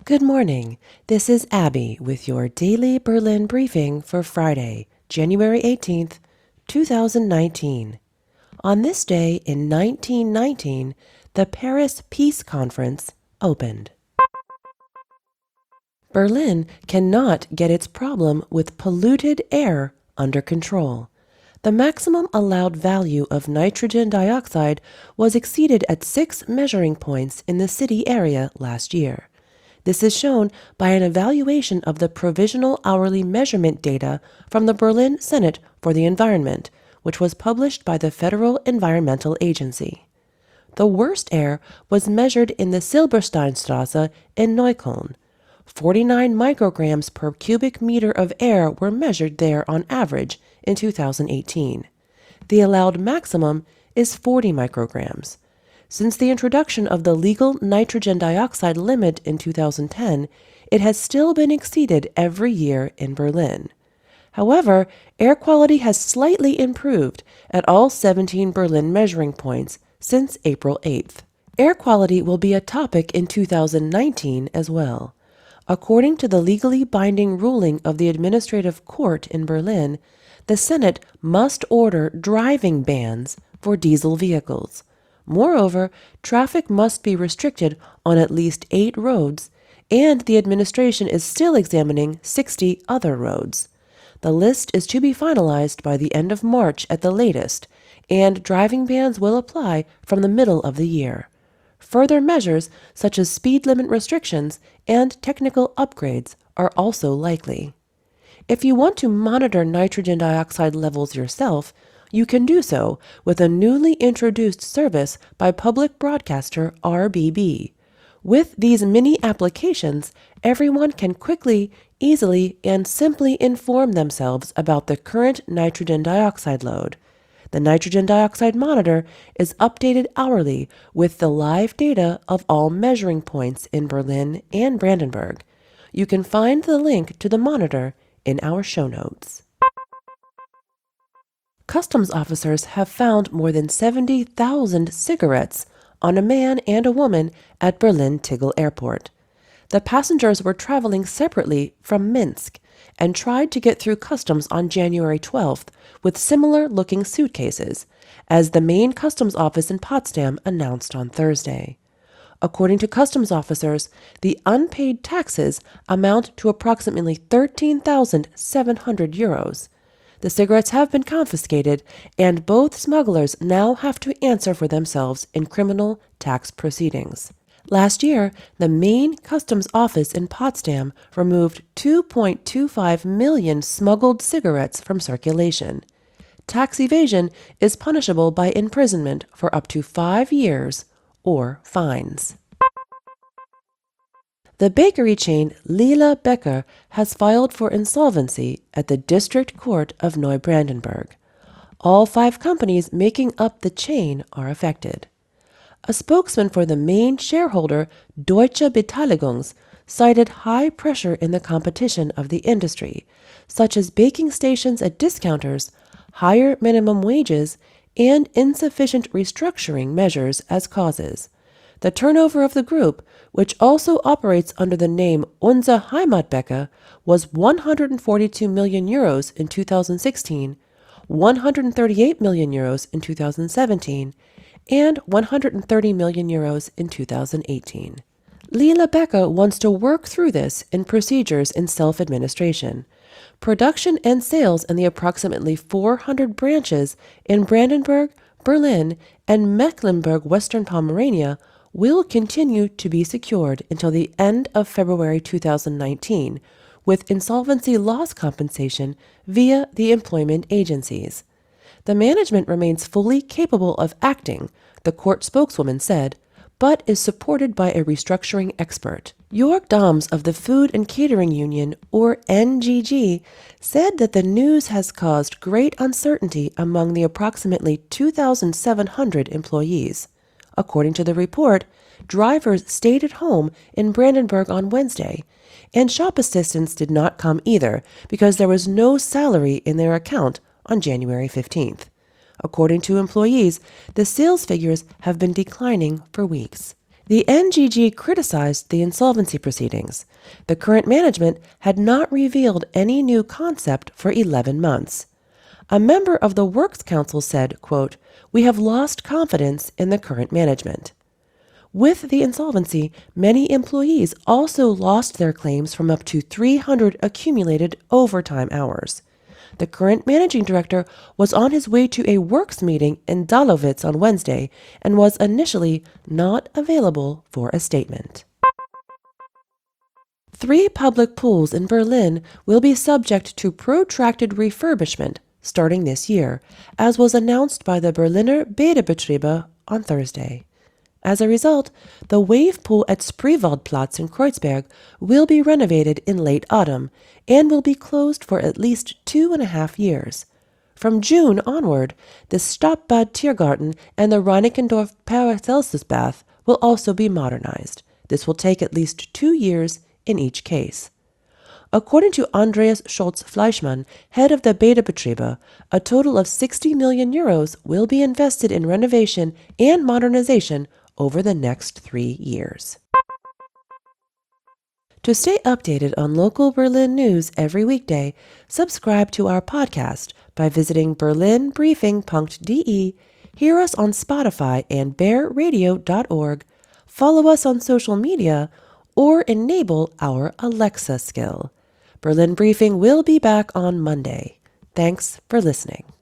Good morning. This is Abby with your daily Berlin briefing for Friday, January 18th, 2019. On this day in 1919, the Paris Peace Conference opened. Berlin cannot get its problem with polluted air under control. The maximum allowed value of nitrogen dioxide was exceeded at 6 measuring points in the city area last year. This is shown by an evaluation of the provisional hourly measurement data from the Berlin Senate for the Environment, which was published by the Federal Environmental Agency. The worst air was measured in the Silbersteinstrasse in Neukölln. 49 micrograms per cubic meter of air were measured there on average in 2018. The allowed maximum is 40 micrograms. Since the introduction of the legal nitrogen dioxide limit in 2010, it has still been exceeded every year in Berlin. However, air quality has slightly improved at all 17 Berlin measuring points since April 8th. Air quality will be a topic in 2019 as well. According to the legally binding ruling of the Administrative Court in Berlin, the Senate must order driving bans for diesel vehicles. Moreover, traffic must be restricted on at least 8 roads, and the administration is still examining 60 other roads. The list is to be finalized by the end of March at the latest, and driving bans will apply from the middle of the year. Further measures, such as speed limit restrictions and technical upgrades, are also likely. If you want to monitor nitrogen dioxide levels yourself, you can do so with a newly introduced service by public broadcaster RBB. With these mini applications, everyone can quickly, easily, and simply inform themselves about the current nitrogen dioxide load. The nitrogen dioxide monitor is updated hourly with the live data of all measuring points in Berlin and Brandenburg. You can find the link to the monitor in our show notes. Customs officers have found more than 70,000 cigarettes on a man and a woman at Berlin-Tegel Airport. The passengers were traveling separately from Minsk and tried to get through customs on January 12th with similar-looking suitcases, as the main customs office in Potsdam announced on Thursday. According to customs officers, the unpaid taxes amount to approximately 13,700 euros. The cigarettes have been confiscated, and both smugglers now have to answer for themselves in criminal tax proceedings. Last year, the main customs office in Potsdam removed 2.25 million smuggled cigarettes from circulation. Tax evasion is punishable by imprisonment for up to 5 years or fines. The bakery chain Lila Bäcker has filed for insolvency at the District Court of Neubrandenburg. All 5 companies making up the chain are affected. A spokesman for the main shareholder, Deutsche Beteiligungs, cited high pressure in the competition of the industry, such as baking stations at discounters, higher minimum wages, and insufficient restructuring measures as causes. The turnover of the group, which also operates under the name Unser Heimatbäcker, was 142 million euros in 2016, 138 million euros in 2017, and 130 million euros in 2018. Lila Bäcker wants to work through this in procedures in self-administration. Production and sales in the approximately 400 branches in Brandenburg, Berlin, and Mecklenburg-Western Pomerania will continue to be secured until the end of February 2019, with insolvency loss compensation via the employment agencies. The management remains fully capable of acting, the court spokeswoman said, but is supported by a restructuring expert. Jörg Dahms of the Food and Catering Union, or NGG, said that the news has caused great uncertainty among the approximately 2,700 employees. According to the report, drivers stayed at home in Brandenburg on Wednesday, and shop assistants did not come either because there was no salary in their account on January 15th. According to employees, the sales figures have been declining for weeks. The NGG criticized the insolvency proceedings. The current management had not revealed any new concept for 11 months. A member of the Works Council said, quote, "We have lost confidence in the current management." With the insolvency, many employees also lost their claims from up to 300 accumulated overtime hours. The current managing director was on his way to a works meeting in Dahlowitz on Wednesday and was initially not available for a statement. 3 public pools in Berlin will be subject to protracted refurbishment starting this year, as was announced by the Berliner Badebetriebe on Thursday. As a result, the wave pool at Spreewaldplatz in Kreuzberg will be renovated in late autumn and will be closed for at least 2.5 years. From June onward, the Stadtbad Tiergarten and the Reinickendorf Paracelsus bath will also be modernized. This will take at least 2 years in each case. According to Andreas Scholz-Fleischmann, head of the Badebetriebe, a total of 60 million euros will be invested in renovation and modernization over the next 3 years. To stay updated on local Berlin news every weekday, subscribe to our podcast by visiting berlinbriefing.de, hear us on Spotify and bearradio.org, follow us on social media, or enable our Alexa skill. Berlin Briefing will be back on Monday. Thanks for listening.